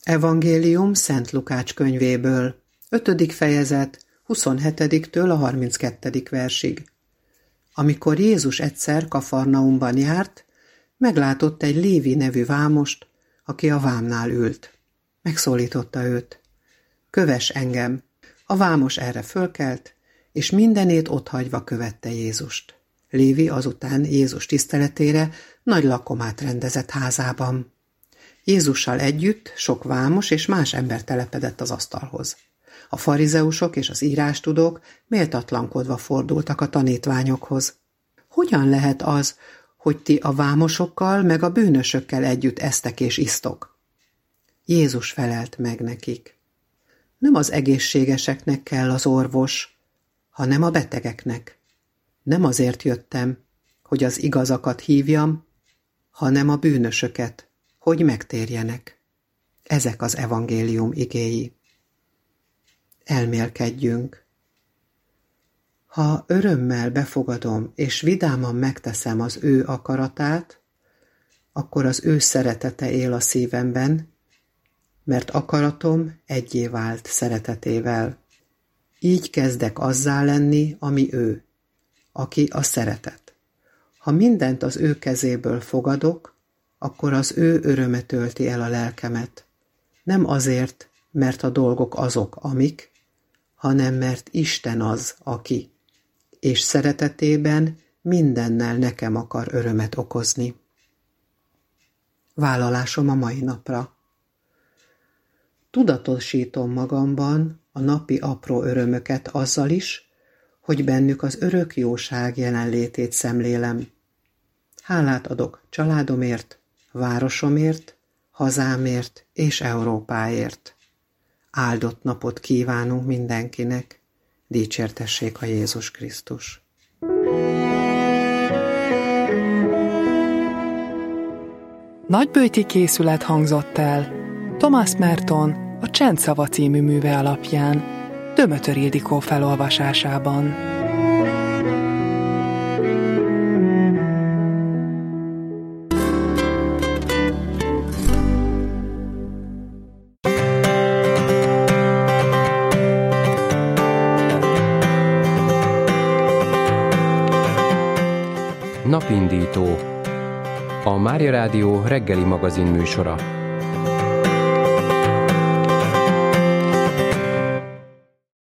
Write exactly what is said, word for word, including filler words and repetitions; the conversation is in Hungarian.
Evangélium Szent Lukács könyvéből, ötödik fejezet, huszonhetediktől a harminckettedik versig. Amikor Jézus egyszer Kafarnaumban járt, meglátott egy Lévi nevű vámost, aki a vámnál ült. Megszólította őt. Kövess engem! A vámos erre fölkelt, és mindenét otthagyva követte Jézust. Lévi azután Jézus tiszteletére nagy lakomát rendezett házában. Jézussal együtt sok vámos és más ember telepedett az asztalhoz. A farizeusok és az írástudók méltatlankodva fordultak a tanítványokhoz. Hogyan lehet az, hogy ti a vámosokkal meg a bűnösökkel együtt esztek és isztok? Jézus felelt meg nekik. Nem az egészségeseknek kell az orvos, hanem a betegeknek. Nem azért jöttem, hogy az igazakat hívjam, hanem a bűnösöket, hogy megtérjenek. Ezek az evangélium igéi. Elmélkedjünk. Ha örömmel befogadom és vidáman megteszem az ő akaratát, akkor az ő szeretete él a szívemben, mert akaratom eggyé vált szeretetével. Így kezdek azzá lenni, ami ő, aki a szeretet. Ha mindent az ő kezéből fogadok, akkor az ő öröme tölti el a lelkemet. Nem azért, mert a dolgok azok, amik, hanem mert Isten az, aki, és szeretetében mindennel nekem akar örömet okozni. Vállalásom a mai napra. Tudatosítom magamban a napi apró örömöket azzal is, hogy bennük az örök jóság jelenlétét szemlélem. Hálát adok családomért, városomért, hazámért és Európáért. Áldott napot kívánunk mindenkinek, dicsértessék a Jézus Krisztus. Nagyböjti készület hangzott el Thomas Merton a Csendszava című műve alapján, Dömötör Ildikó felolvasásában. Napindító, a Mária Rádió reggeli magazin műsora.